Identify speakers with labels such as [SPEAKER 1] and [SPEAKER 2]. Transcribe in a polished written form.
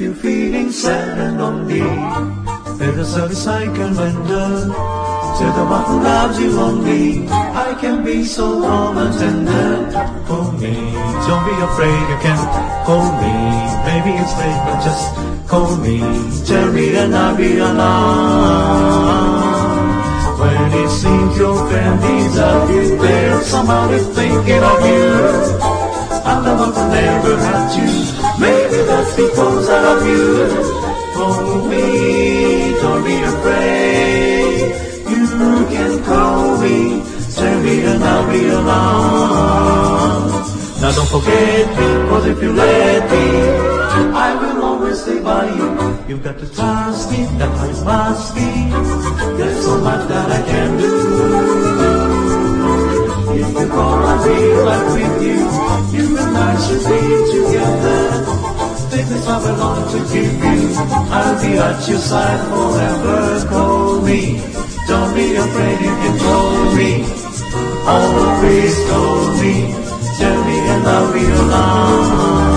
[SPEAKER 1] you're feeling sad and lonely, there's a service I can render. Tell the one who loves you only, I can be so warm and tender. Call me, don't be afraid, you can call me. Maybe it's late, but just call me. Tell me and I'll be alone. When it seems your friend is out there, somebody thinking of you. I'm the one who never had you. Maybe that's because I love you. Call me, don't be afraid. You can call me, tell me and I'll be alone. Now don't forget me, cause if you let me, I will always stay by you. You've got to trust me, that I must be. There's so much that I can do. If you call, I'll be right with you. You and I should be together. Take this I belong to give you. I'll be at your side forever. Call me, don't be afraid, you can call me. Always call me, tell me and I'll be alone.